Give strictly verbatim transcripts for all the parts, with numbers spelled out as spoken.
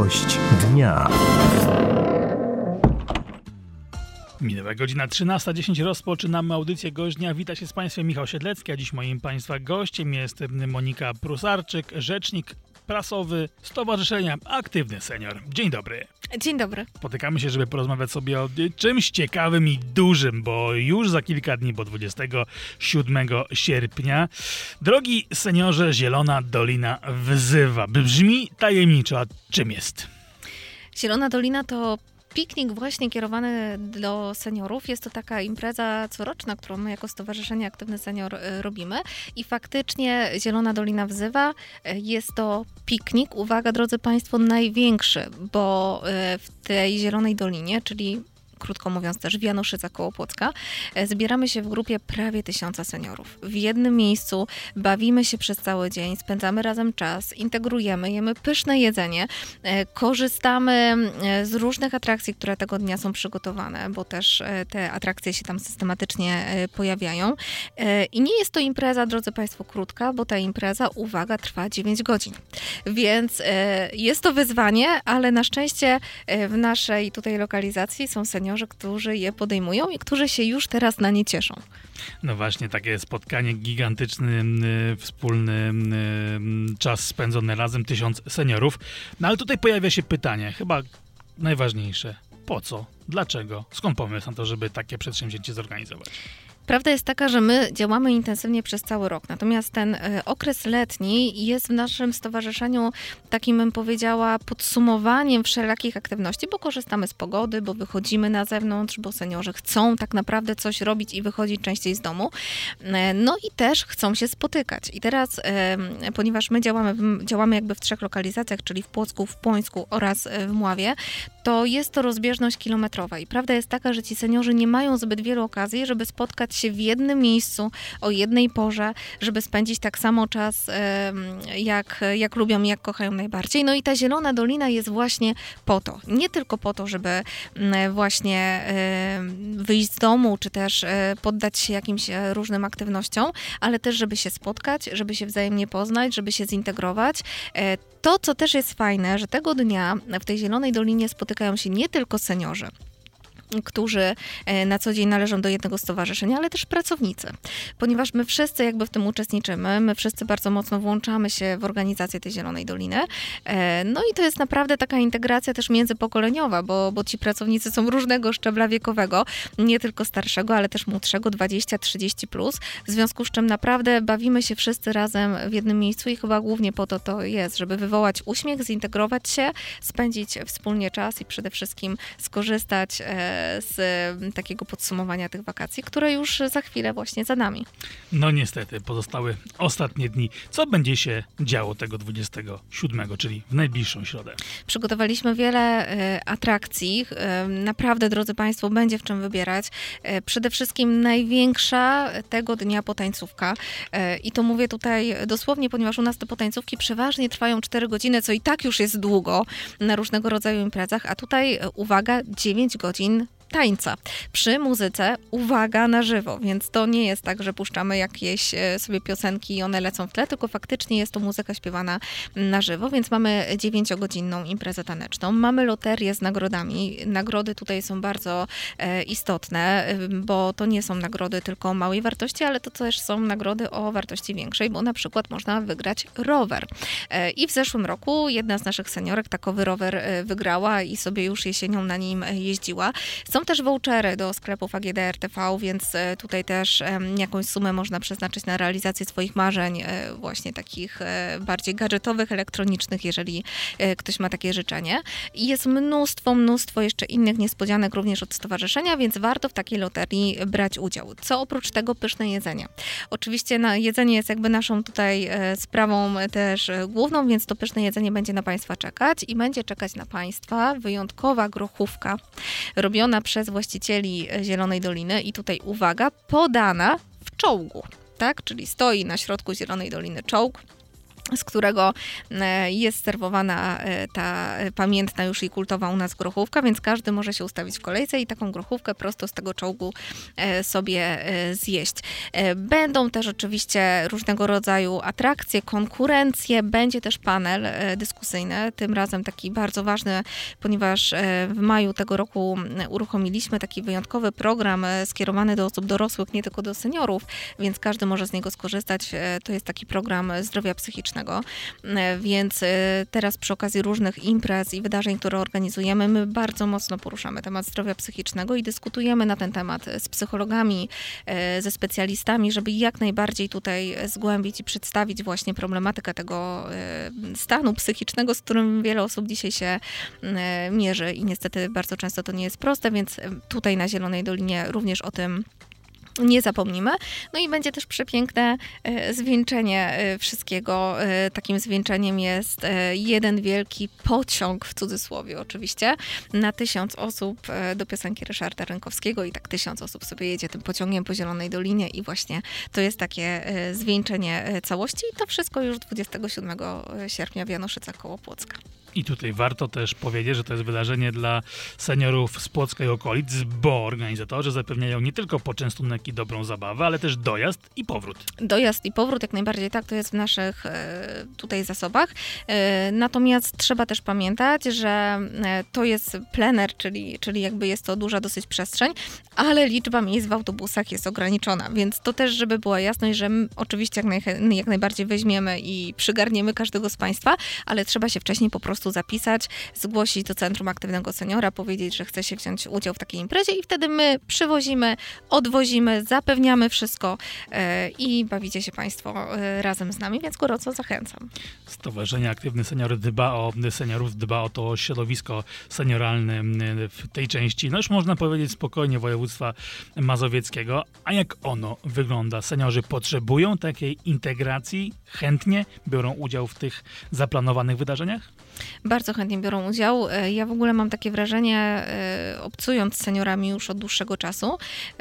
Gość dnia. Minęła godzina trzynasta dziesięć. Rozpoczynamy audycję Gość Dnia. Wita się z Państwem Michał Siedlecki, a dziś moim Państwa gościem jest Monika Prusarczyk, rzecznik prasowy Stowarzyszenia Aktywny Senior. Dzień dobry. Dzień dobry. Spotykamy się, żeby porozmawiać sobie o czymś ciekawym i dużym, bo już za kilka dni, bo dwudziestego siódmego sierpnia, drogi seniorze, Zielona Dolina wzywa. Brzmi tajemniczo, a czym jest? Zielona Dolina to piknik właśnie kierowany do seniorów. Jest to taka impreza coroczna, którą my jako Stowarzyszenie Aktywny Senior robimy. I faktycznie Zielona Dolina wzywa. Jest to piknik, uwaga drodzy Państwo, największy, bo w tej Zielonej Dolinie, czyli krótko mówiąc też w Januszycach koło Płocka, zbieramy się w grupie prawie tysiąca seniorów. W jednym miejscu bawimy się przez cały dzień, spędzamy razem czas, integrujemy, jemy pyszne jedzenie, korzystamy z różnych atrakcji, które tego dnia są przygotowane, bo też te atrakcje się tam systematycznie pojawiają. I nie jest to impreza, drodzy Państwo, krótka, bo ta impreza, uwaga, trwa dziewięć godzin. Więc jest to wyzwanie, ale na szczęście w naszej tutaj lokalizacji są seniorzy, którzy je podejmują i którzy się już teraz na nie cieszą. No właśnie, takie spotkanie, gigantyczny, y, wspólny y, czas spędzony razem, tysiąc seniorów. No ale tutaj pojawia się pytanie, chyba najważniejsze. Po co? Dlaczego? Skąd pomysł na to, żeby takie przedsięwzięcie zorganizować? Prawda jest taka, że my działamy intensywnie przez cały rok, natomiast ten okres letni jest w naszym stowarzyszeniu takim, bym powiedziała, podsumowaniem wszelakich aktywności, bo korzystamy z pogody, bo wychodzimy na zewnątrz, bo seniorzy chcą tak naprawdę coś robić i wychodzić częściej z domu, no i też chcą się spotykać. I teraz, ponieważ my działamy, działamy jakby w trzech lokalizacjach, czyli w Płocku, w Płońsku oraz w Mławie, to jest to rozbieżność kilometrowa i prawda jest taka, że ci seniorzy nie mają zbyt wielu okazji, żeby spotkać się w jednym miejscu o jednej porze, żeby spędzić tak samo czas, jak, jak lubią i jak kochają najbardziej. No i ta Zielona Dolina jest właśnie po to. Nie tylko po to, żeby właśnie wyjść z domu, czy też poddać się jakimś różnym aktywnościom, ale też, żeby się spotkać, żeby się wzajemnie poznać, żeby się zintegrować. To, co też jest fajne, że tego dnia w tej Zielonej Dolinie spotykają się nie tylko seniorzy, którzy na co dzień należą do jednego stowarzyszenia, ale też pracownicy. Ponieważ my wszyscy jakby w tym uczestniczymy, my wszyscy bardzo mocno włączamy się w organizację tej Zielonej Doliny. No i to jest naprawdę taka integracja też międzypokoleniowa, bo, bo ci pracownicy są różnego szczebla wiekowego, nie tylko starszego, ale też młodszego, dwadzieścia trzydzieści plus, w związku z czym naprawdę bawimy się wszyscy razem w jednym miejscu i chyba głównie po to to jest, żeby wywołać uśmiech, zintegrować się, spędzić wspólnie czas i przede wszystkim skorzystać z takiego podsumowania tych wakacji, które już za chwilę właśnie za nami. No niestety, pozostały ostatnie dni. Co będzie się działo tego dwudziestego siódmego, czyli w najbliższą środę? Przygotowaliśmy wiele y, atrakcji. Y, naprawdę, drodzy Państwo, będzie w czym wybierać. Y, przede wszystkim największa tego dnia potańcówka. Y, I to mówię tutaj dosłownie, ponieważ u nas te potańcówki przeważnie trwają cztery godziny, co i tak już jest długo na różnego rodzaju imprezach, a tutaj, y, uwaga, dziewięć godzin tańca. Przy muzyce, uwaga, na żywo, więc to nie jest tak, że puszczamy jakieś sobie piosenki i one lecą w tle, tylko faktycznie jest to muzyka śpiewana na żywo, więc mamy dziewięciogodzinną imprezę taneczną. Mamy loterię z nagrodami. Nagrody tutaj są bardzo e, istotne, bo to nie są nagrody tylko o małej wartości, ale to też są nagrody o wartości większej, bo na przykład można wygrać rower. E, I w zeszłym roku jedna z naszych seniorek takowy rower wygrała i sobie już jesienią na nim jeździła. Są też vouchery do sklepów A G D R T V, więc tutaj też jakąś sumę można przeznaczyć na realizację swoich marzeń, właśnie takich bardziej gadżetowych, elektronicznych, jeżeli ktoś ma takie życzenie. I jest mnóstwo, mnóstwo jeszcze innych niespodzianek również od stowarzyszenia, więc warto w takiej loterii brać udział. Co oprócz tego pyszne jedzenie. Oczywiście na jedzenie jest jakby naszą tutaj sprawą też główną, więc to pyszne jedzenie będzie na Państwa czekać i będzie czekać na Państwa wyjątkowa grochówka robiona przez właścicieli Zielonej Doliny i tutaj uwaga, podana w czołgu, tak? Czyli stoi na środku Zielonej Doliny czołg, z którego jest serwowana ta pamiętna już i kultowa u nas grochówka, więc każdy może się ustawić w kolejce i taką grochówkę prosto z tego czołgu sobie zjeść. Będą też oczywiście różnego rodzaju atrakcje, konkurencje, będzie też panel dyskusyjny, tym razem taki bardzo ważny, ponieważ w maju tego roku uruchomiliśmy taki wyjątkowy program skierowany do osób dorosłych, nie tylko do seniorów, więc każdy może z niego skorzystać. To jest taki program zdrowia psychicznego. Więc teraz przy okazji różnych imprez i wydarzeń, które organizujemy, my bardzo mocno poruszamy temat zdrowia psychicznego i dyskutujemy na ten temat z psychologami, ze specjalistami, żeby jak najbardziej tutaj zgłębić i przedstawić właśnie problematykę tego stanu psychicznego, z którym wiele osób dzisiaj się mierzy i niestety bardzo często to nie jest proste, więc tutaj na Zielonej Dolinie również o tym nie zapomnimy. No i będzie też przepiękne e, zwieńczenie e, wszystkiego. E, takim zwieńczeniem jest e, jeden wielki pociąg, w cudzysłowie oczywiście, na tysiąc osób e, do piosenki Ryszarda Rynkowskiego i tak tysiąc osób sobie jedzie tym pociągiem po Zielonej Dolinie i właśnie to jest takie e, zwieńczenie e, całości i to wszystko już dwudziestego siódmego sierpnia w Janoszycach koło Płocka. I tutaj warto też powiedzieć, że to jest wydarzenie dla seniorów z Płocka i okolic, bo organizatorzy zapewniają nie tylko poczęstunek i dobrą zabawę, ale też dojazd i powrót. Dojazd i powrót, jak najbardziej tak, to jest w naszych e, tutaj zasobach. E, natomiast trzeba też pamiętać, że e, to jest plener, czyli, czyli jakby jest to duża dosyć przestrzeń, ale liczba miejsc w autobusach jest ograniczona, więc to też, żeby była jasność, że my oczywiście jak, naj, jak najbardziej weźmiemy i przygarniemy każdego z Państwa, ale trzeba się wcześniej po prostu zapisać, zgłosić do Centrum Aktywnego Seniora, powiedzieć, że chce się wziąć udział w takiej imprezie i wtedy my przywozimy, odwozimy, zapewniamy wszystko e, i bawicie się Państwo e, razem z nami, więc gorąco zachęcam. Stowarzyszenie Aktywny Senior dba o seniorów, dba o to środowisko senioralne w tej części, no już można powiedzieć spokojnie województwa mazowieckiego. A jak ono wygląda? Seniorzy potrzebują takiej integracji? Chętnie biorą udział w tych zaplanowanych wydarzeniach? Bardzo chętnie biorą udział. Ja w ogóle mam takie wrażenie, obcując z seniorami już od dłuższego czasu,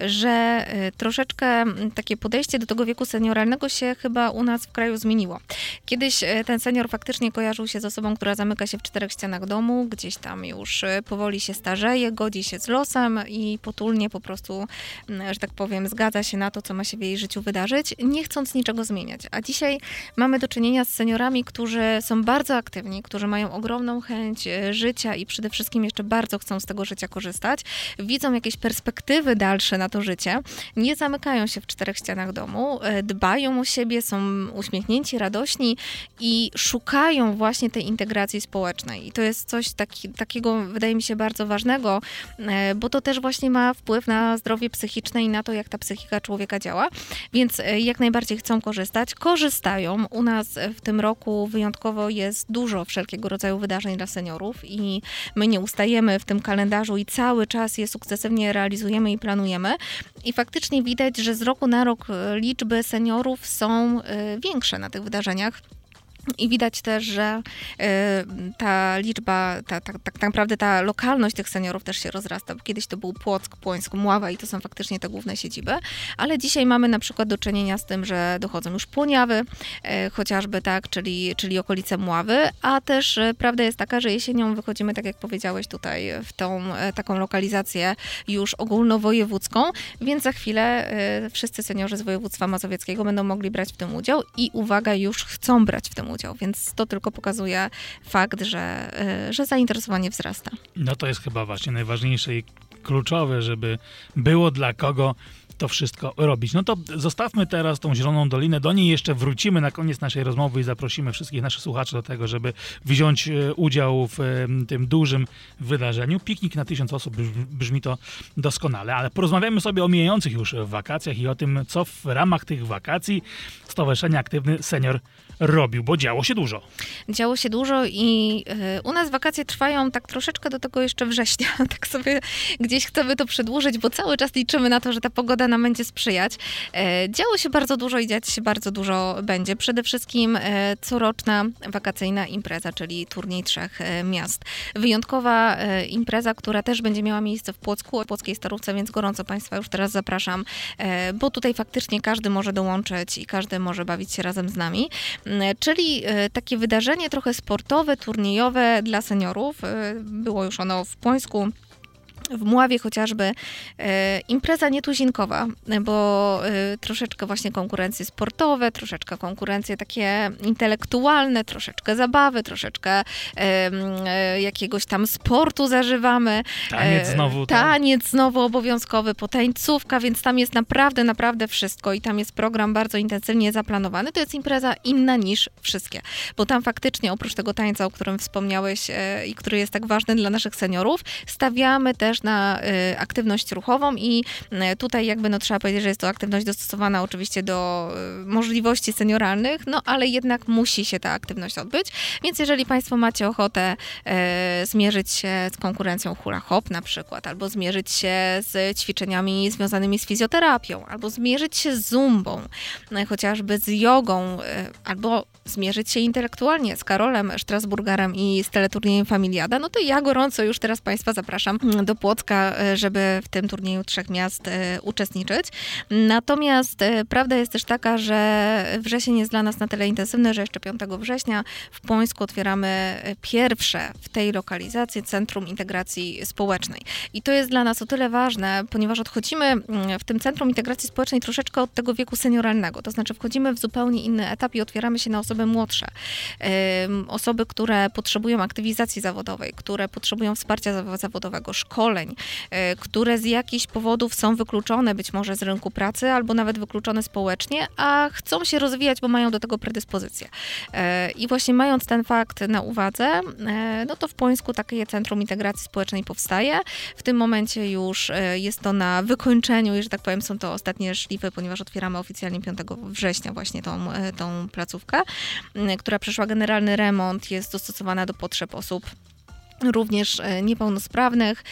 że troszeczkę takie podejście do tego wieku senioralnego się chyba u nas w kraju zmieniło. Kiedyś ten senior faktycznie kojarzył się z osobą, która zamyka się w czterech ścianach domu, gdzieś tam już powoli się starzeje, godzi się z losem i potulnie po prostu, że tak powiem, zgadza się na to, co ma się w jej życiu wydarzyć, nie chcąc niczego zmieniać. A dzisiaj mamy do czynienia z seniorami, którzy są bardzo aktywni, którzy mają ogromną chęć życia i przede wszystkim jeszcze bardzo chcą z tego życia korzystać, widzą jakieś perspektywy dalsze na to życie, nie zamykają się w czterech ścianach domu, dbają o siebie, są uśmiechnięci, radośni i szukają właśnie tej integracji społecznej. I to jest coś taki, takiego, wydaje mi się, bardzo ważnego, bo to też właśnie ma wpływ na zdrowie psychiczne i na to, jak ta psychika człowieka działa. Więc jak najbardziej chcą korzystać, korzystają. U nas w tym roku wyjątkowo jest dużo wszelkiego rodzaju wydarzeń dla seniorów i my nie ustajemy w tym kalendarzu i cały czas je sukcesywnie realizujemy i planujemy. I faktycznie widać, że z roku na rok liczby seniorów są większe na tych wydarzeniach. I widać też, że y, ta liczba, ta, ta, tak naprawdę ta lokalność tych seniorów też się rozrasta. Kiedyś to był Płock, Płońsk, Mława i to są faktycznie te główne siedziby, ale dzisiaj mamy na przykład do czynienia z tym, że dochodzą już Płoniawy, y, chociażby tak, czyli, czyli okolice Mławy, a też y, prawda jest taka, że jesienią wychodzimy, tak jak powiedziałeś tutaj, w tą y, taką lokalizację już ogólnowojewódzką, więc za chwilę y, wszyscy seniorzy z województwa mazowieckiego będą mogli brać w tym udział i uwaga, już chcą brać w tym udział, więc to tylko pokazuje fakt, że, że zainteresowanie wzrasta. No to jest chyba właśnie najważniejsze i kluczowe, żeby było dla kogo to wszystko robić. No to zostawmy teraz tą Zieloną Dolinę, do niej jeszcze wrócimy na koniec naszej rozmowy i zaprosimy wszystkich naszych słuchaczy do tego, żeby wziąć udział w tym dużym wydarzeniu. Piknik na tysiąc osób, brzmi to doskonale, ale porozmawiamy sobie o mijających już wakacjach i o tym, co w ramach tych wakacji Stowarzyszenie Aktywny Senior robił, bo działo się dużo. Działo się dużo i y, u nas wakacje trwają tak troszeczkę do tego jeszcze września. Tak sobie gdzieś chcemy to przedłużyć, bo cały czas liczymy na to, że ta pogoda nam będzie sprzyjać. Y, działo się bardzo dużo i dziać się bardzo dużo będzie. Przede wszystkim y, coroczna wakacyjna impreza, czyli turniej trzech y, miast. Wyjątkowa y, impreza, która też będzie miała miejsce w Płocku, w Płockiej Starówce, więc gorąco Państwa już teraz zapraszam, y, bo tutaj faktycznie każdy może dołączyć i każdy może bawić się razem z nami. czyli takie wydarzenie trochę sportowe, turniejowe dla seniorów. Było już ono w Płońsku. W Mławie chociażby e, impreza nietuzinkowa, bo e, troszeczkę właśnie konkurencje sportowe, troszeczkę konkurencje takie intelektualne, troszeczkę zabawy, troszeczkę e, e, jakiegoś tam sportu zażywamy. Taniec znowu. E, taniec znowu obowiązkowy, potańcówka, więc tam jest naprawdę, naprawdę wszystko i tam jest program bardzo intensywnie zaplanowany. To jest impreza inna niż wszystkie, bo tam faktycznie oprócz tego tańca, o którym wspomniałeś e, i który jest tak ważny dla naszych seniorów, stawiamy też na y, aktywność ruchową i y, tutaj jakby no trzeba powiedzieć, że jest to aktywność dostosowana oczywiście do y, możliwości senioralnych, no ale jednak musi się ta aktywność odbyć, więc jeżeli Państwo macie ochotę y, zmierzyć się z konkurencją hula hop na przykład, albo zmierzyć się z ćwiczeniami związanymi z fizjoterapią, albo zmierzyć się z zumbą, y, chociażby z jogą, y, albo zmierzyć się intelektualnie z Karolem Strasburgerem i z teleturniejem Familiada, no to ja gorąco już teraz Państwa zapraszam do Płocka, żeby w tym turnieju trzech miast uczestniczyć. Natomiast prawda jest też taka, że wrzesień jest dla nas na tyle intensywny, że jeszcze piątego września w Płońsku otwieramy pierwsze w tej lokalizacji Centrum Integracji Społecznej. I to jest dla nas o tyle ważne, ponieważ odchodzimy w tym Centrum Integracji Społecznej troszeczkę od tego wieku senioralnego. To znaczy wchodzimy w zupełnie inny etap i otwieramy się na osoby młodsze. Osoby, które potrzebują aktywizacji zawodowej, które potrzebują wsparcia zawodowego, szkoleń, które z jakichś powodów są wykluczone być może z rynku pracy albo nawet wykluczone społecznie, a chcą się rozwijać, bo mają do tego predyspozycję. I właśnie mając ten fakt na uwadze, no to w Płońsku takie Centrum Integracji Społecznej powstaje. W tym momencie już jest to na wykończeniu i, że tak powiem, są to ostatnie szlify, ponieważ otwieramy oficjalnie piątego września właśnie tą, tą placówkę, która przeszła generalny remont, jest dostosowana do potrzeb osób również niepełnosprawnych,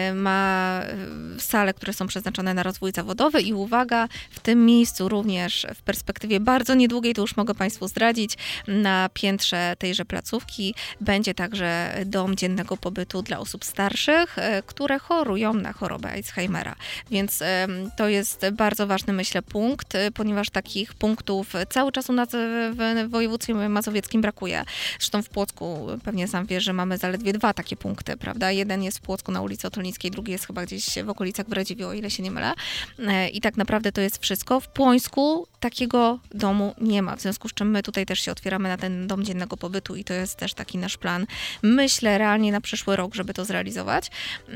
ma sale, które są przeznaczone na rozwój zawodowy i uwaga, w tym miejscu również w perspektywie bardzo niedługiej, to już mogę Państwu zdradzić, na piętrze tejże placówki będzie także dom dziennego pobytu dla osób starszych, które chorują na chorobę Alzheimera. Więc to jest bardzo ważny, myślę, punkt, ponieważ takich punktów cały czas u nas w województwie mazowieckim brakuje. Zresztą w Płocku, pewnie sam wiesz, że mamy zaledwie dwa takie punkty, prawda? Jeden jest w Płocku na ulicy Otolnickiej, drugi jest chyba gdzieś w okolicach w Radziwiłł, o ile się nie mylę. I tak naprawdę to jest wszystko. W Płońsku takiego domu nie ma, w związku z czym my tutaj też się otwieramy na ten dom dziennego pobytu i to jest też taki nasz plan. Myślę realnie na przyszły rok, żeby to zrealizować.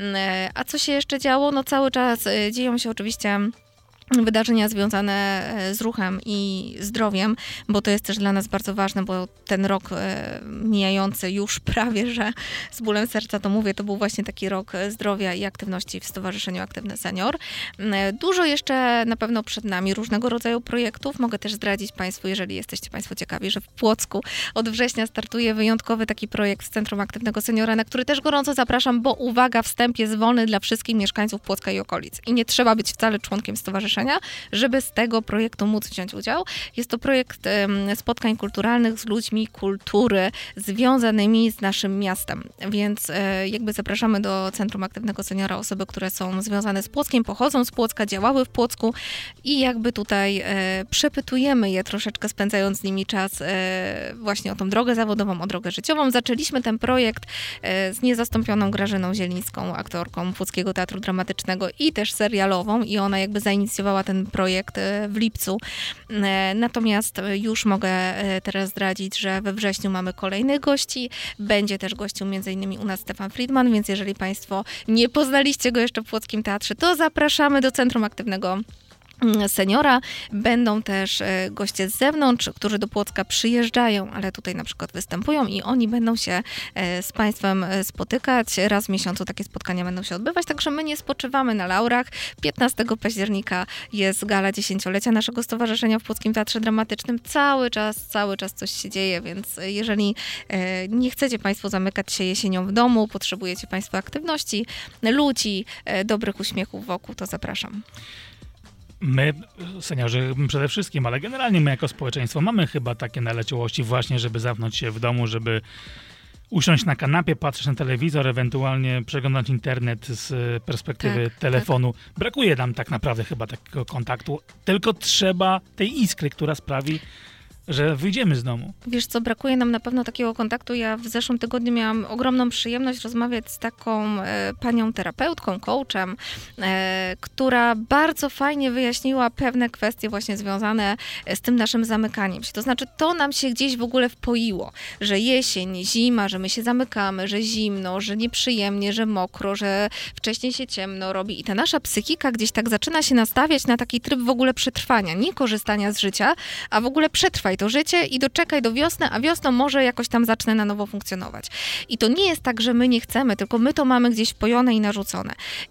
A co się jeszcze działo? No cały czas dzieją się oczywiście wydarzenia związane z ruchem i zdrowiem, bo to jest też dla nas bardzo ważne, bo ten rok mijający już prawie, że z bólem serca to mówię, to był właśnie taki rok zdrowia i aktywności w Stowarzyszeniu Aktywny Senior. Dużo jeszcze na pewno przed nami różnego rodzaju projektów. Mogę też zdradzić Państwu, jeżeli jesteście Państwo ciekawi, że w Płocku od września startuje wyjątkowy taki projekt z Centrum Aktywnego Seniora, na który też gorąco zapraszam, bo uwaga, wstęp jest wolny dla wszystkich mieszkańców Płocka i okolic. I nie trzeba być wcale członkiem stowarzyszenia, żeby z tego projektu móc wziąć udział. Jest to projekt spotkań kulturalnych z ludźmi kultury związanymi z naszym miastem. Więc jakby zapraszamy do Centrum Aktywnego Seniora osoby, które są związane z Płockiem, pochodzą z Płocka, działały w Płocku i jakby tutaj przepytujemy je troszeczkę, spędzając z nimi czas właśnie o tą drogę zawodową, o drogę życiową. Zaczęliśmy ten projekt z niezastąpioną Grażyną Zielińską, aktorką Płockiego Teatru Dramatycznego i też serialową i ona jakby zainicjowała ten projekt w lipcu. Natomiast już mogę teraz zdradzić, że we wrześniu mamy kolejnych gości. Będzie też gościem między innymi u nas Stefan Friedman, więc jeżeli Państwo nie poznaliście go jeszcze w Płockim Teatrze, to zapraszamy do Centrum Aktywnego Seniora. Będą też goście z zewnątrz, którzy do Płocka przyjeżdżają, ale tutaj na przykład występują i oni będą się z Państwem spotykać. Raz w miesiącu takie spotkania będą się odbywać, także my nie spoczywamy na laurach. piętnastego października jest gala dziesięciolecia naszego stowarzyszenia w Płockim Teatrze Dramatycznym. Cały czas, cały czas coś się dzieje, więc jeżeli nie chcecie Państwo zamykać się jesienią w domu, potrzebujecie Państwo aktywności, ludzi, dobrych uśmiechów wokół, to zapraszam. My, seniorzy przede wszystkim, ale generalnie my jako społeczeństwo mamy chyba takie naleciałości właśnie, żeby zamknąć się w domu, żeby usiąść na kanapie, patrzeć na telewizor, ewentualnie przeglądać internet z perspektywy tak, telefonu. Tak. Brakuje nam tak naprawdę chyba takiego kontaktu, tylko trzeba tej iskry, która sprawi, że wyjdziemy z domu. Wiesz co, brakuje nam na pewno takiego kontaktu. Ja w zeszłym tygodniu miałam ogromną przyjemność rozmawiać z taką e, panią terapeutką, coachem, e, która bardzo fajnie wyjaśniła pewne kwestie właśnie związane z tym naszym zamykaniem się. To znaczy, to nam się gdzieś w ogóle wpoiło, że jesień, zima, że my się zamykamy, że zimno, że nieprzyjemnie, że mokro, że wcześniej się ciemno robi i ta nasza psychika gdzieś tak zaczyna się nastawiać na taki tryb w ogóle przetrwania, nie korzystania z życia, a w ogóle przetrwaj to życie i doczekaj do wiosny, a wiosną może jakoś tam zacznę na nowo funkcjonować. I to nie jest tak, że my nie chcemy, tylko my to mamy gdzieś wpojone i narzucone.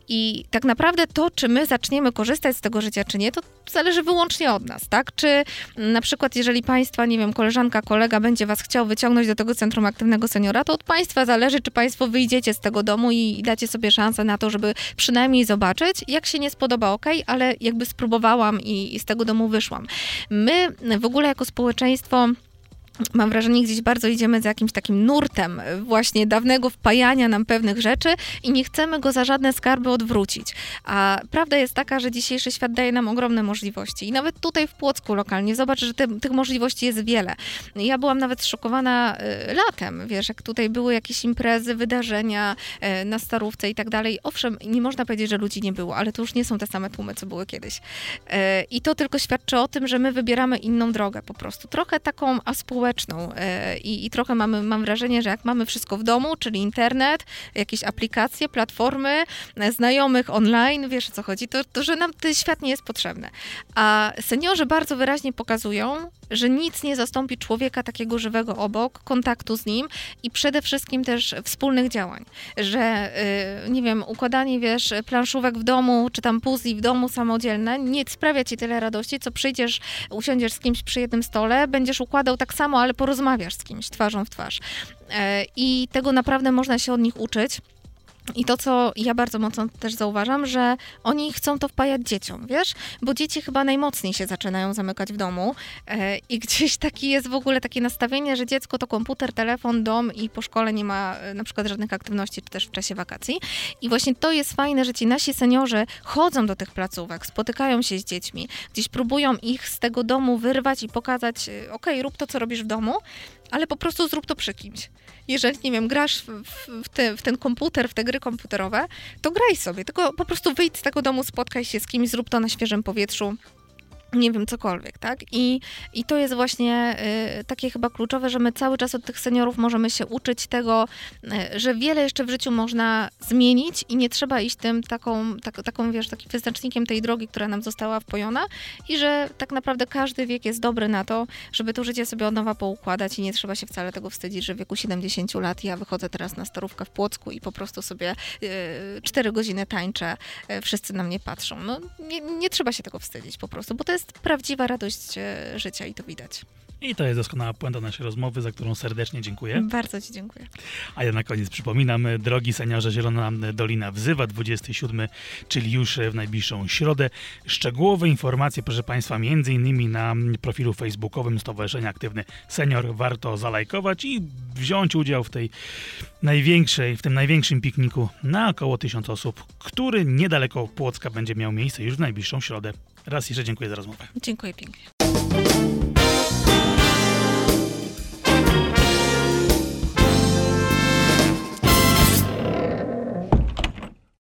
I tak naprawdę to, czy my zaczniemy korzystać z tego życia, czy nie, to zależy wyłącznie od nas, tak? Czy na przykład, jeżeli państwa, nie wiem, koleżanka, kolega będzie was chciał wyciągnąć do tego Centrum Aktywnego Seniora, to od państwa zależy, czy państwo wyjdziecie z tego domu i, i dacie sobie szansę na to, żeby przynajmniej zobaczyć. Jak się nie spodoba, okej, ale jakby spróbowałam i, i z tego domu wyszłam. My w ogóle jako społeczeństwo, mam wrażenie, gdzieś bardzo idziemy za jakimś takim nurtem właśnie dawnego wpajania nam pewnych rzeczy i nie chcemy go za żadne skarby odwrócić. A prawda jest taka, że dzisiejszy świat daje nam ogromne możliwości. I nawet tutaj w Płocku lokalnie, zobacz, że te, tych możliwości jest wiele. Ja byłam nawet zszokowana y, latem, wiesz, jak tutaj były jakieś imprezy, wydarzenia y, na Starówce i tak dalej. Owszem, nie można powiedzieć, że ludzi nie było, ale to już nie są te same tłumy, co były kiedyś. Y, I to tylko świadczy o tym, że my wybieramy inną drogę po prostu. Trochę taką aspołeczną. I, I trochę mamy, mam wrażenie, że jak mamy wszystko w domu, czyli internet, jakieś aplikacje, platformy, znajomych online, wiesz o co chodzi, to, to że nam ten świat nie jest potrzebny. A seniorzy bardzo wyraźnie pokazują, że nic nie zastąpi człowieka takiego żywego obok, kontaktu z nim i przede wszystkim też wspólnych działań. Że, yy, nie wiem, układanie, wiesz, planszówek w domu, czy tam puzli w domu samodzielne nie sprawia ci tyle radości, co przyjdziesz, usiądziesz z kimś przy jednym stole, będziesz układał tak samo, ale porozmawiasz z kimś twarzą w twarz. Yy, I tego naprawdę można się od nich uczyć. I to, co ja bardzo mocno też zauważam, że oni chcą to wpajać dzieciom, wiesz? Bo dzieci chyba najmocniej się zaczynają zamykać w domu e, i gdzieś taki jest w ogóle takie nastawienie, że dziecko to komputer, telefon, dom i po szkole nie ma e, na przykład żadnych aktywności, czy też w czasie wakacji. I właśnie to jest fajne, że ci nasi seniorzy chodzą do tych placówek, spotykają się z dziećmi, gdzieś próbują ich z tego domu wyrwać i pokazać, okej, okay, rób to, co robisz w domu, ale po prostu zrób to przy kimś. Jeżeli, nie wiem, grasz w, w, te, w ten komputer, w te gry komputerowe, to graj sobie, tylko po prostu wyjdź z tego domu, spotkaj się z kimś, zrób to na świeżym powietrzu. Nie wiem, cokolwiek, tak? I, i to jest właśnie y, takie chyba kluczowe, że my cały czas od tych seniorów możemy się uczyć tego, y, że wiele jeszcze w życiu można zmienić i nie trzeba iść tym taką, tak, taką, wiesz, takim wyznacznikiem tej drogi, która nam została wpojona i że tak naprawdę każdy wiek jest dobry na to, żeby to życie sobie od nowa poukładać i nie trzeba się wcale tego wstydzić, że w wieku siedemdziesięciu lat ja wychodzę teraz na Starówkę w Płocku i po prostu sobie cztery y, godziny tańczę, y, wszyscy na mnie patrzą. No nie, nie trzeba się tego wstydzić po prostu, bo to jest prawdziwa radość e, życia i to widać. I to jest doskonała puenta naszej rozmowy, za którą serdecznie dziękuję. Bardzo ci dziękuję. A ja na koniec przypominam, drogi seniorze, Zielona Dolina wzywa, dwudziestego siódmego, czyli już w najbliższą środę. Szczegółowe informacje, proszę Państwa, między innymi na profilu facebookowym Stowarzyszenia Aktywny Senior. Warto zalajkować i wziąć udział w tej największej, w tym największym pikniku na około tysiąc osób, który niedaleko Płocka będzie miał miejsce już w najbliższą środę. Raz jeszcze dziękuję za rozmowę. Dziękuję pięknie.